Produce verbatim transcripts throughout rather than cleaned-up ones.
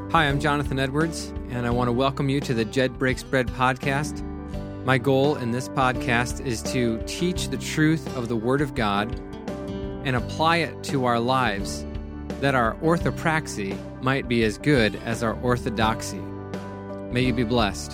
Hi, I'm Jonathan Edwards, and I want to welcome you to the Jed Breaks Bread podcast. My goal in this podcast is to teach the truth of the Word of God and apply it to our lives, that our orthopraxy might be as good as our orthodoxy. May you be blessed.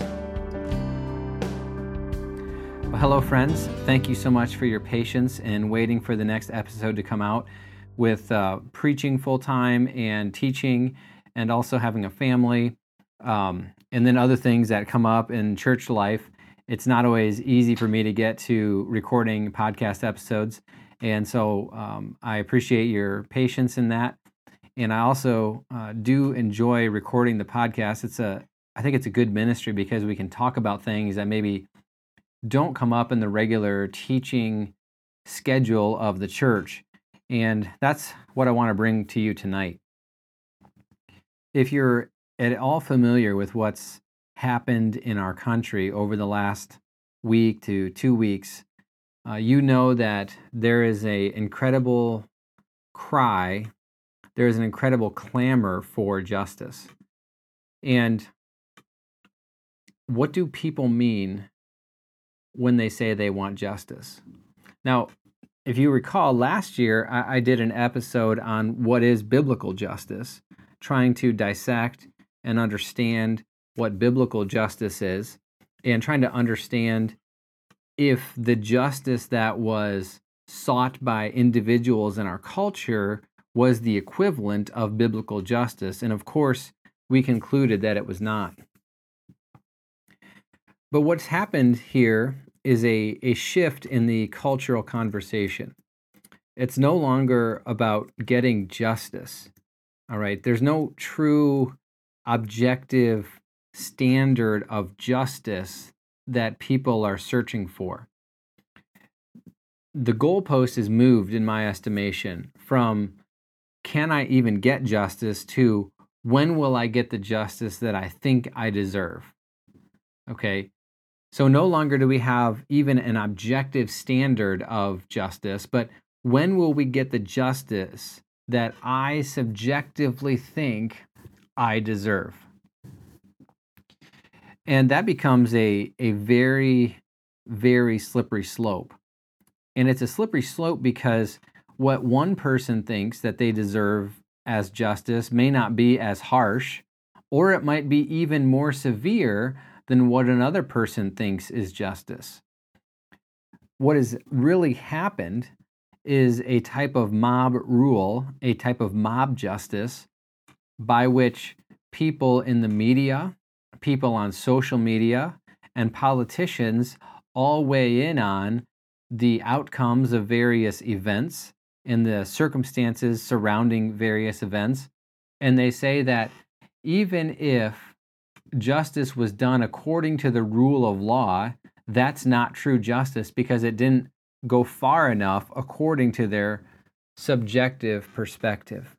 Well, hello, friends. Thank you so much for your patience in waiting for the next episode to come out. With uh, preaching full-time and teaching and also having a family, um, and then other things that come up in church life, it's not always easy for me to get to recording podcast episodes. And so um, I appreciate your patience in that. And I also uh, do enjoy recording the podcast. It's a, I think it's a good ministry because we can talk about things that maybe don't come up in the regular teaching schedule of the church. And that's what I want to bring to you tonight. If you're at all familiar with what's happened in our country over the last week to two weeks, uh, you know that there is an incredible cry, there is an incredible clamor for justice. And what do people mean when they say they want justice? Now, if you recall, last year I, I did an episode on what is biblical justice, trying to dissect and understand what biblical justice is, and trying to understand if the justice that was sought by individuals in our culture was the equivalent of biblical justice. And of course, we concluded that it was not. But what's happened here is a, a shift in the cultural conversation. It's no longer about getting justice. All right, there's no true objective standard of justice that people are searching for. The goalpost is moved, in my estimation, from can I even get justice to when will I get the justice that I think I deserve? Okay, so no longer do we have even an objective standard of justice, but when will we get the justice that I subjectively think I deserve? And that becomes a, a very, very slippery slope. And it's a slippery slope because what one person thinks that they deserve as justice may not be as harsh, or it might be even more severe than what another person thinks is justice. What has really happened is a type of mob rule, a type of mob justice by which people in the media, people on social media, and politicians all weigh in on the outcomes of various events and the circumstances surrounding various events. And they say that even if justice was done according to the rule of law, that's not true justice because it didn't go far enough according to their subjective perspective.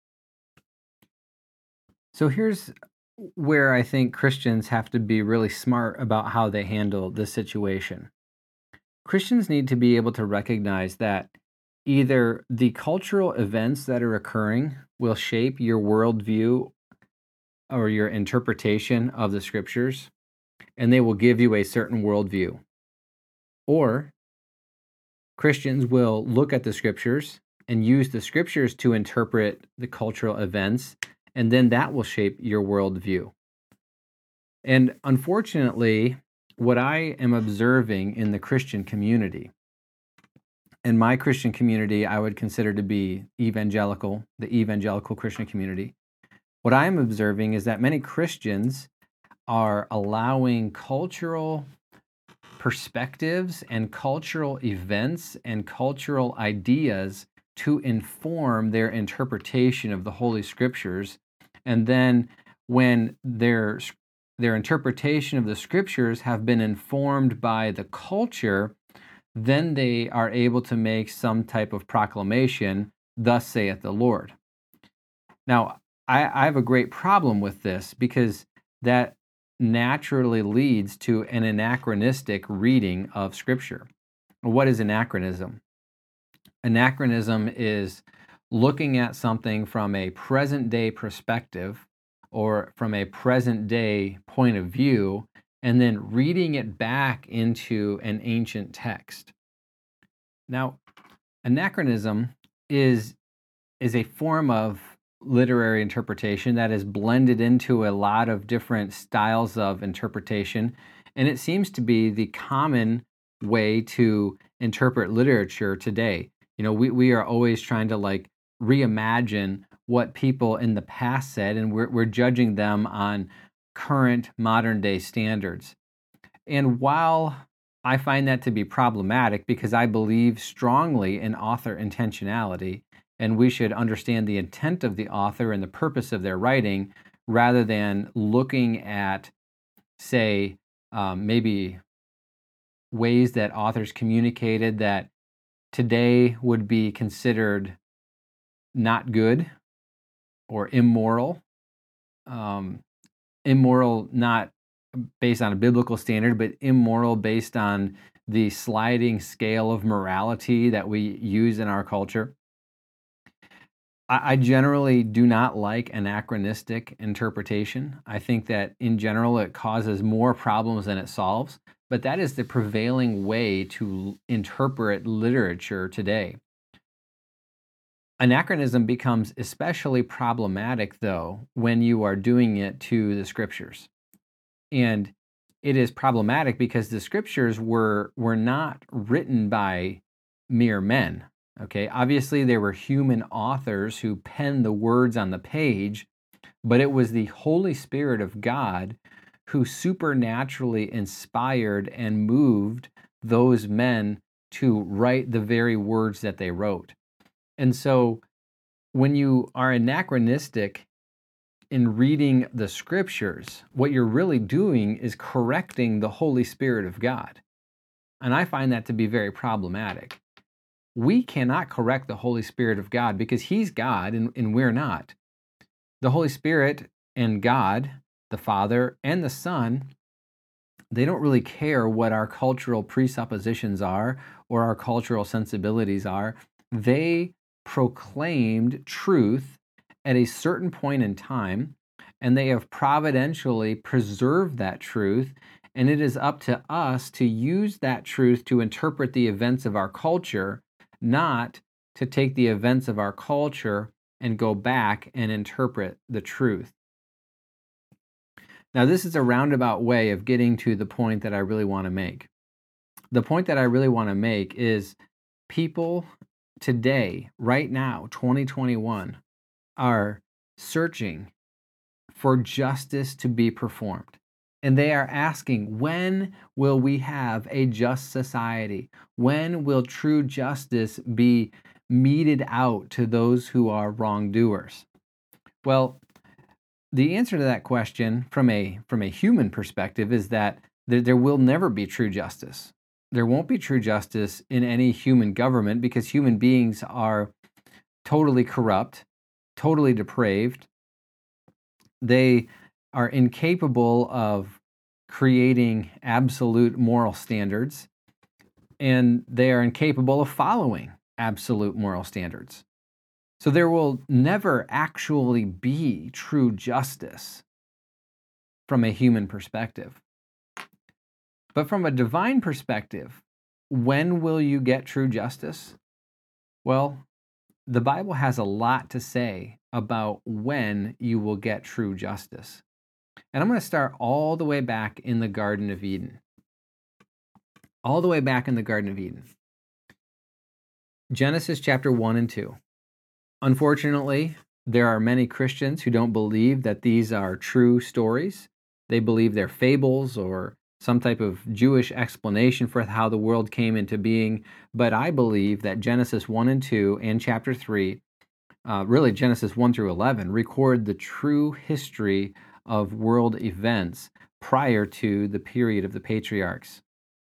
So here's where I think Christians have to be really smart about how they handle this situation. Christians need to be able to recognize that either the cultural events that are occurring will shape your worldview or your interpretation of the scriptures, and they will give you a certain worldview. Or Christians will look at the scriptures and use the scriptures to interpret the cultural events, and then that will shape your worldview. And unfortunately, what I am observing in the Christian community, and my Christian community I would consider to be evangelical, the evangelical Christian community, what I am observing is that many Christians are allowing cultural perspectives and cultural events and cultural ideas to inform their interpretation of the Holy Scriptures. And then when their, their interpretation of the Scriptures have been informed by the culture, then they are able to make some type of proclamation, thus saith the Lord. Now, I, I have a great problem with this because that naturally leads to an anachronistic reading of Scripture. What is anachronism? Anachronism is looking at something from a present-day perspective or from a present day point of view, and then reading it back into an ancient text. Now, anachronism is, is a form of literary interpretation that is blended into a lot of different styles of interpretation, and it seems to be the common way to interpret literature today. You know, we, we are always trying to like reimagine what people in the past said, and we're, we're judging them on current modern day standards. And while I find that to be problematic because I believe strongly in author intentionality, and we should understand the intent of the author and the purpose of their writing rather than looking at, say, um, maybe ways that authors communicated that today would be considered not good or immoral. Um, immoral not based on a biblical standard, but immoral based on the sliding scale of morality that we use in our culture. I, I generally do not like anachronistic interpretation. I think that in general it causes more problems than it solves, but that is the prevailing way to interpret literature today. Anachronism becomes especially problematic, though, when you are doing it to the scriptures. And it is problematic because the scriptures were, were not written by mere men. Okay, obviously there were human authors who penned the words on the page, but it was the Holy Spirit of God who supernaturally inspired and moved those men to write the very words that they wrote. And so when you are anachronistic in reading the scriptures, what you're really doing is correcting the Holy Spirit of God. And I find that to be very problematic. We cannot correct the Holy Spirit of God because He's God and, and we're not. The Holy Spirit and God, the Father and the Son, they don't really care what our cultural presuppositions are or our cultural sensibilities are. They proclaimed truth at a certain point in time, and they have providentially preserved that truth, and it is up to us to use that truth to interpret the events of our culture, not to take the events of our culture and go back and interpret the truth. Now, this is a roundabout way of getting to the point that I really want to make. The point that I really want to make is people today, right now, twenty twenty-one, are searching for justice to be performed. And they are asking, when will we have a just society? When will true justice be meted out to those who are wrongdoers? Well, the answer to that question from a from a human perspective is that there, there will never be true justice. There won't be true justice in any human government because human beings are totally corrupt, totally depraved. They are incapable of creating absolute moral standards, and they are incapable of following absolute moral standards. So there will never actually be true justice from a human perspective. But from a divine perspective, when will you get true justice? Well, the Bible has a lot to say about when you will get true justice. And I'm going to start all the way back in the Garden of Eden. All the way back in the Garden of Eden. Genesis chapter one and two. Unfortunately, there are many Christians who don't believe that these are true stories. They believe they're fables or some type of Jewish explanation for how the world came into being. But I believe that Genesis one and two and chapter three, uh, really Genesis one through eleven, record the true history of world events prior to the period of the patriarchs.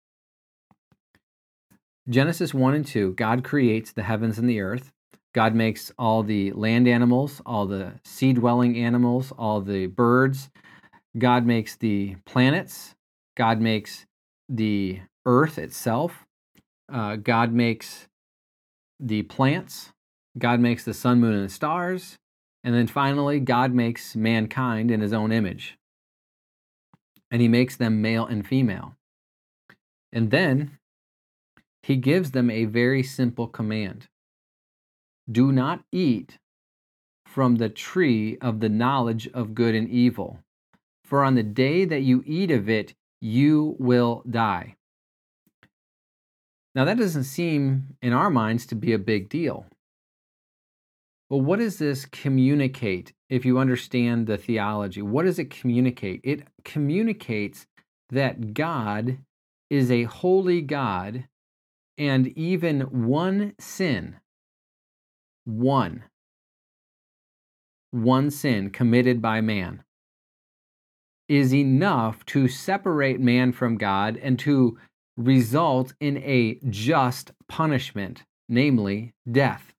Genesis one and two, God creates the heavens and the earth. God makes all the land animals, all the sea-dwelling animals, all the birds. God makes the planets. God makes the earth itself. Uh, God makes the plants. God makes the sun, moon, and the stars. And then finally, God makes mankind in his own image. And he makes them male and female. And then he gives them a very simple command. Do not eat from the tree of the knowledge of good and evil, for on the day that you eat of it, you will die. Now, that doesn't seem in our minds to be a big deal. Well, what does this communicate if you understand the theology? What does it communicate? It communicates that God is a holy God, and even one sin, one, one sin committed by man is enough to separate man from God and to result in a just punishment, namely death.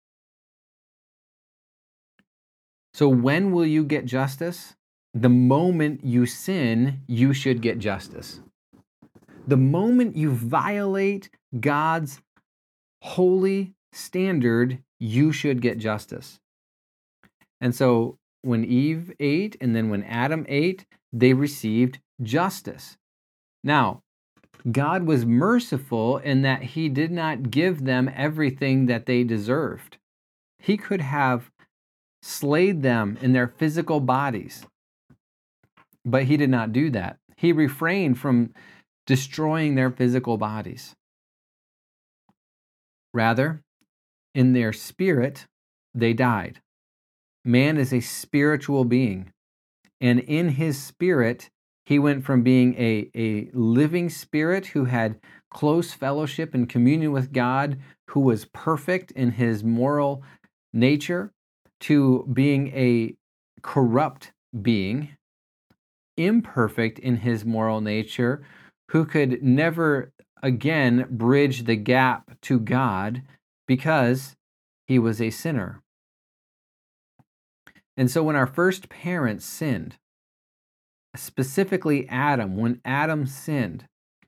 So when will you get justice? The moment you sin, you should get justice. The moment you violate God's holy standard, you should get justice. And so when Eve ate and then when Adam ate, they received justice. Now, God was merciful in that he did not give them everything that they deserved. He could have slayed them in their physical bodies, but he did not do that. He refrained from destroying their physical bodies. Rather, in their spirit, they died. Man is a spiritual being, and in his spirit, he went from being a, a living spirit who had close fellowship and communion with God, who was perfect in his moral nature, to being a corrupt being, imperfect in his moral nature, who could never again bridge the gap to God because he was a sinner. And so when our first parents sinned, specifically Adam, when Adam sinned,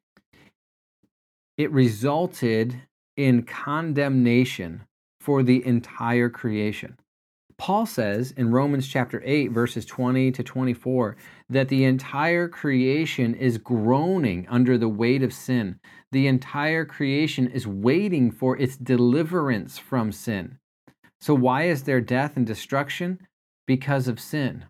it resulted in condemnation for the entire creation. Paul says in Romans chapter eight, verses twenty to twenty-four, that the entire creation is groaning under the weight of sin. The entire creation is waiting for its deliverance from sin. So why is there death and destruction? Because of sin.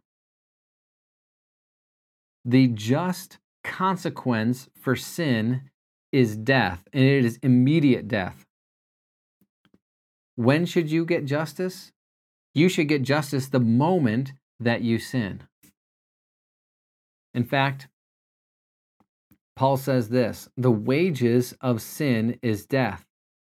The just consequence for sin is death, and it is immediate death. When should you get justice? You should get justice the moment that you sin. In fact, Paul says this, the wages of sin is death.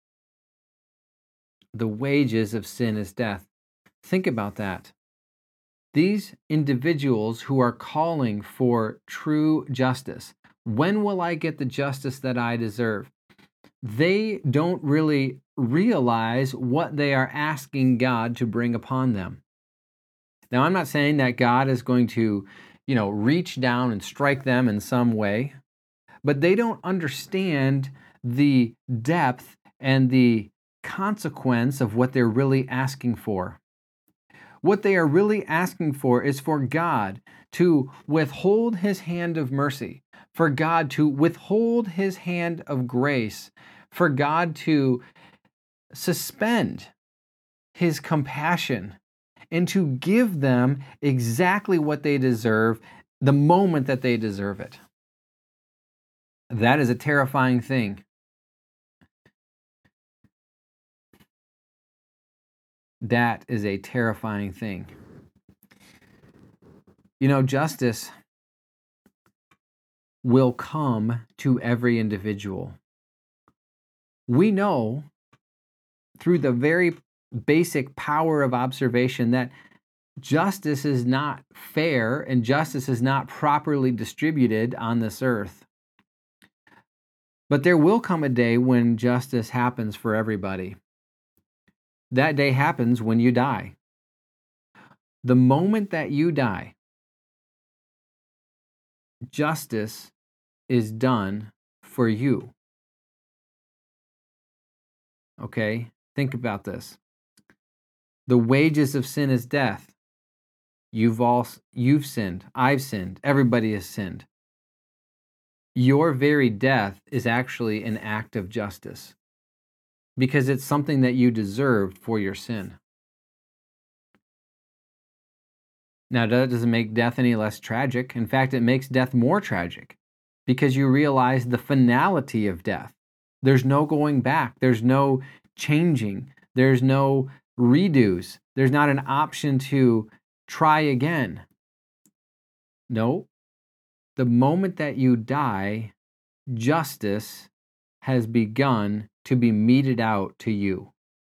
The wages of sin is death. Think about that. These individuals who are calling for true justice, when will I get the justice that I deserve? They don't really realize what they are asking God to bring upon them. Now, I'm not saying that God is going to, you know, reach down and strike them in some way, but they don't understand the depth and the consequence of what they're really asking for. What they are really asking for is for God to withhold his hand of mercy, for God to withhold his hand of grace, for God to suspend his compassion and to give them exactly what they deserve the moment that they deserve it. That is a terrifying thing. That is a terrifying thing. You know, justice will come to every individual. We know through the very basic power of observation that justice is not fair and justice is not properly distributed on this earth. But there will come a day when justice happens for everybody. That day happens when you die. The moment that you die, justice is done for you. Okay? Think about this. The wages of sin is death. You've all you've sinned. I've sinned. Everybody has sinned. Your very death is actually an act of justice because it's something that you deserved for your sin. Now, that doesn't make death any less tragic. In fact, it makes death more tragic because you realize the finality of death. There's no going back. There's no changing. There's no redos. There's not an option to try again. No. The moment that you die, justice has begun to be meted out to you.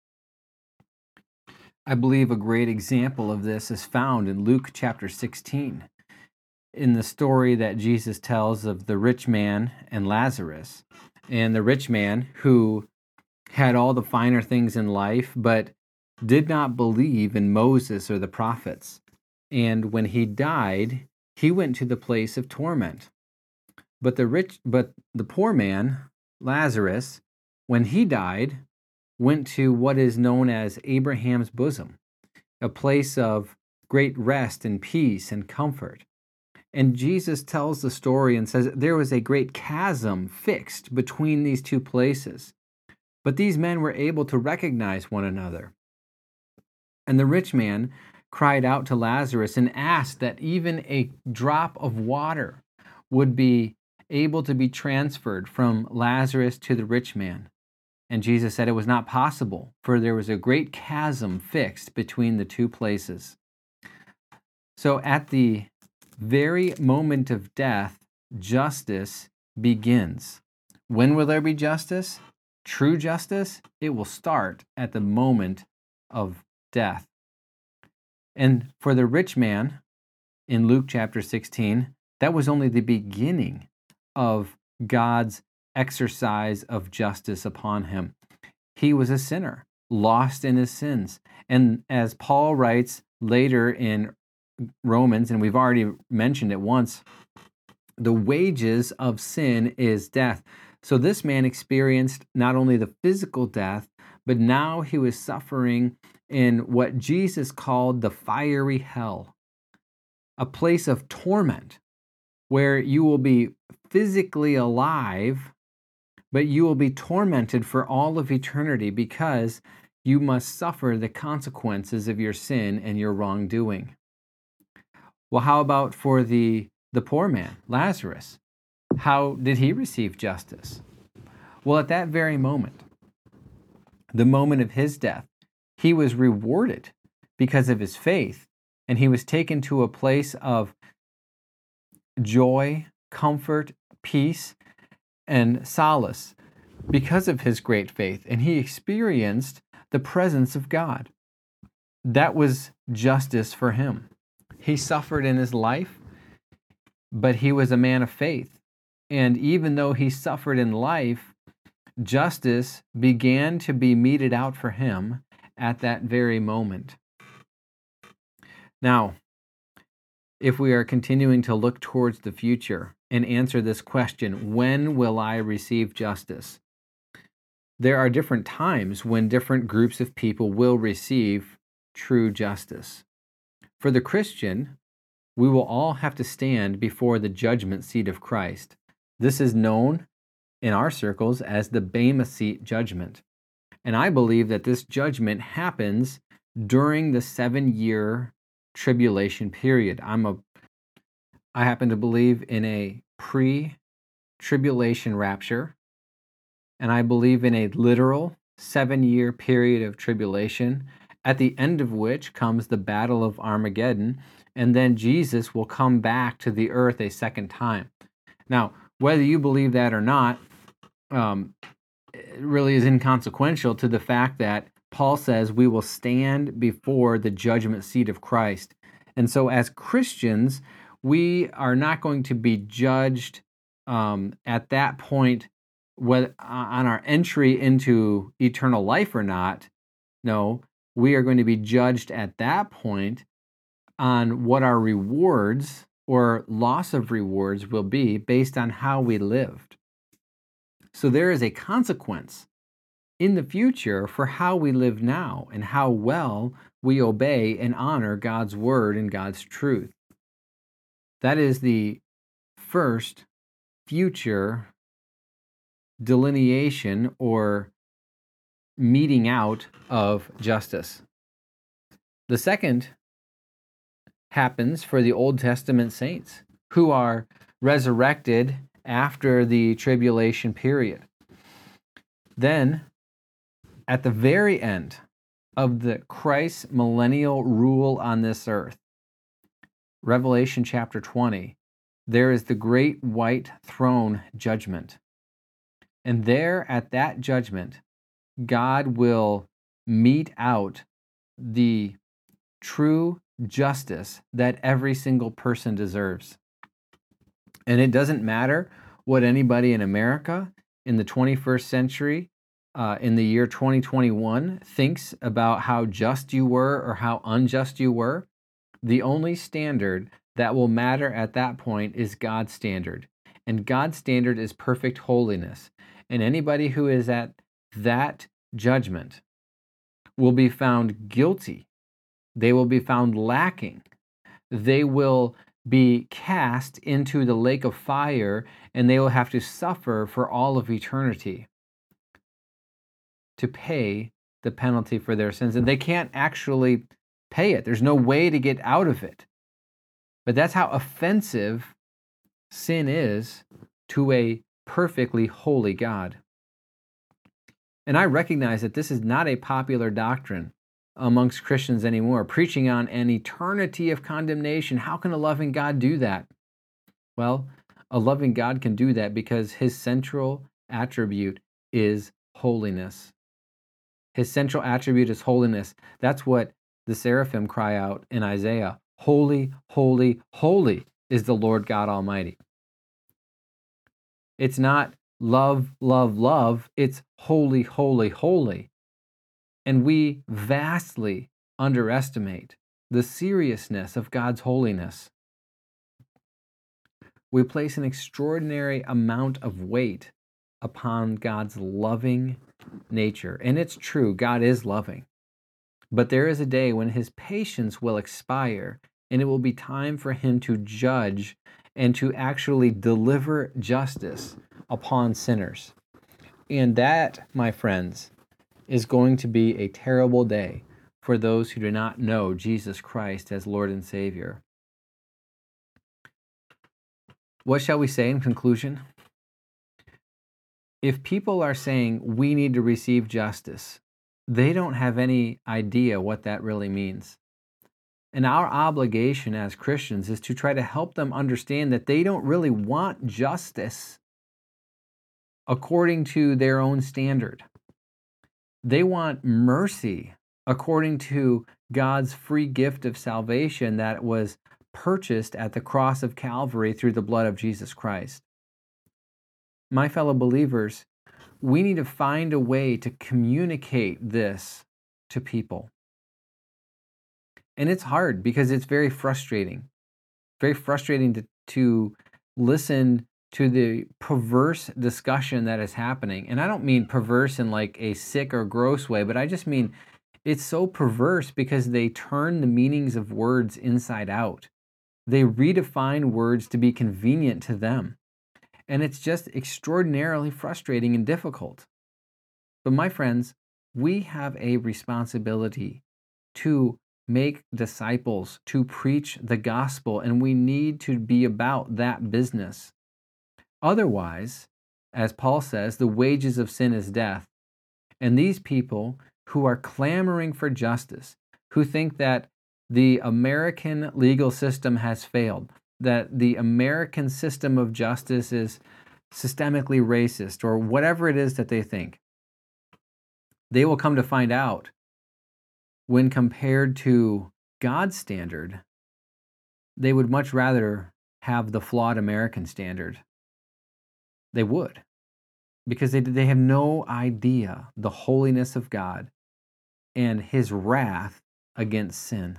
I believe a great example of this is found in Luke chapter sixteen, in the story that Jesus tells of the rich man and Lazarus. And the rich man who had all the finer things in life, but did not believe in Moses or the prophets. And when he died, he went to the place of torment. But the rich, but the poor man, Lazarus, when he died, went to what is known as Abraham's bosom, a place of great rest and peace and comfort. And Jesus tells the story and says there was a great chasm fixed between these two places. But these men were able to recognize one another. And the rich man cried out to Lazarus and asked that even a drop of water would be able to be transferred from Lazarus to the rich man. And Jesus said it was not possible, for there was a great chasm fixed between the two places. So at the very moment of death, justice begins. When will there be justice? True justice? It will start at the moment of death. And for the rich man in Luke chapter sixteen, that was only the beginning of God's exercise of justice upon him. He was a sinner, lost in his sins. And as Paul writes later in Romans, and we've already mentioned it once, the wages of sin is death. So this man experienced not only the physical death, but now he was suffering in what Jesus called the fiery hell, a place of torment where you will be physically alive, but you will be tormented for all of eternity because you must suffer the consequences of your sin and your wrongdoing. Well, how about for the, the poor man, Lazarus? How did he receive justice? Well, at that very moment, the moment of his death, he was rewarded because of his faith, and he was taken to a place of joy, comfort, peace, and solace because of his great faith, and he experienced the presence of God. That was justice for him. He suffered in his life, but he was a man of faith. And even though he suffered in life, justice began to be meted out for him at that very moment. Now, if we are continuing to look towards the future and answer this question, when will I receive justice? There are different times when different groups of people will receive true justice. For the Christian, we will all have to stand before the judgment seat of Christ. This is known in our circles as the Bema Seat judgment. And I believe that this judgment happens during the seven-year tribulation period. I'm a, I happen to believe in a pre-tribulation rapture, and I believe in a literal seven-year period of tribulation, at the end of which comes the Battle of Armageddon, and then Jesus will come back to the earth a second time. Now, whether you believe that or not, um, it really is inconsequential to the fact that Paul says we will stand before the judgment seat of Christ. And so as Christians, we are not going to be judged um, at that point whether, on our entry into eternal life or not. No, we are going to be judged at that point on what our rewards or loss of rewards will be based on how we lived. So there is a consequence in the future for how we live now and how well we obey and honor God's word and God's truth. That is the first future delineation or meting out of justice. The second happens for the Old Testament saints who are resurrected after the tribulation period. Then, at the very end of the Christ's millennial rule on this earth, Revelation chapter twenty, there is the great white throne judgment. And there at that judgment, God will mete out the true justice that every single person deserves. And it doesn't matter what anybody in America in the twenty-first century, uh, in the year twenty twenty-one, thinks about how just you were or how unjust you were. The only standard that will matter at that point is God's standard. And God's standard is perfect holiness. And anybody who is at that judgment will be found guilty. They will be found lacking. They will be cast into the lake of fire, and they will have to suffer for all of eternity to pay the penalty for their sins. And they can't actually pay it. There's no way to get out of it. But that's how offensive sin is to a perfectly holy God. And I recognize that this is not a popular doctrine amongst Christians anymore, preaching on an eternity of condemnation. How can a loving God do that? Well, a loving God can do that because his central attribute is holiness. His central attribute is holiness. That's what the seraphim cry out in Isaiah. Holy, holy, holy is the Lord God Almighty. It's not love, love, love. It's holy, holy, holy. And we vastly underestimate the seriousness of God's holiness. We place an extraordinary amount of weight upon God's loving nature. And it's true, God is loving. But there is a day when his patience will expire, and it will be time for him to judge and to actually deliver justice upon sinners. And that, my friends, is going to be a terrible day for those who do not know Jesus Christ as Lord and Savior. What shall we say in conclusion? If people are saying we need to receive justice, they don't have any idea what that really means. And our obligation as Christians is to try to help them understand that they don't really want justice according to their own standard. They want mercy according to God's free gift of salvation that was purchased at the cross of Calvary through the blood of Jesus Christ. My fellow believers, we need to find a way to communicate this to people. And it's hard because it's very frustrating. Very frustrating to, to listen to the perverse discussion that is happening. And I don't mean perverse in like a sick or gross way, but I just mean it's so perverse because they turn the meanings of words inside out. They redefine words to be convenient to them. And it's just extraordinarily frustrating and difficult. But my friends, we have a responsibility to make disciples, to preach the gospel, and we need to be about that business. Otherwise, as Paul says, the wages of sin is death. And these people who are clamoring for justice, who think that the American legal system has failed, that the American system of justice is systemically racist, or whatever it is that they think, they will come to find out when compared to God's standard, they would much rather have the flawed American standard. They would, because they, they have no idea the holiness of God and his wrath against sin.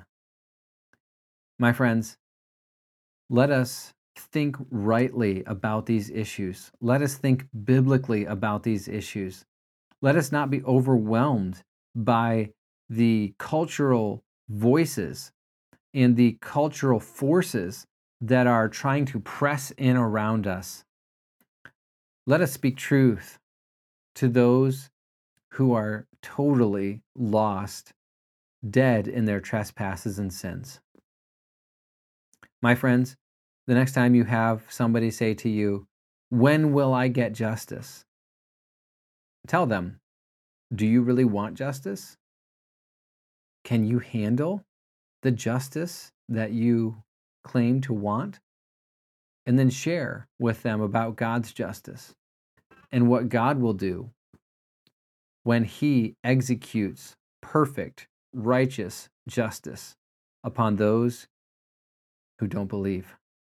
My friends, let us think rightly about these issues. Let us think biblically about these issues. Let us not be overwhelmed by the cultural voices and the cultural forces that are trying to press in around us. Let us speak truth to those who are totally lost, dead in their trespasses and sins. My friends, the next time you have somebody say to you, "When will I get justice?" Tell them, do you really want justice? Can you handle the justice that you claim to want? And then share with them about God's justice and what God will do when He executes perfect, righteous justice upon those who don't believe.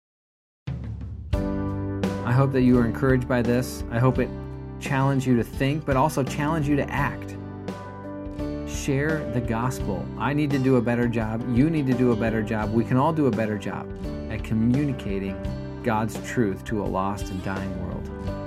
I hope that you are encouraged by this. I hope it challenged you to think, but also challenge you to act. Share the gospel. I need to do a better job. You need to do a better job. We can all do a better job at communicating God's truth to a lost and dying world.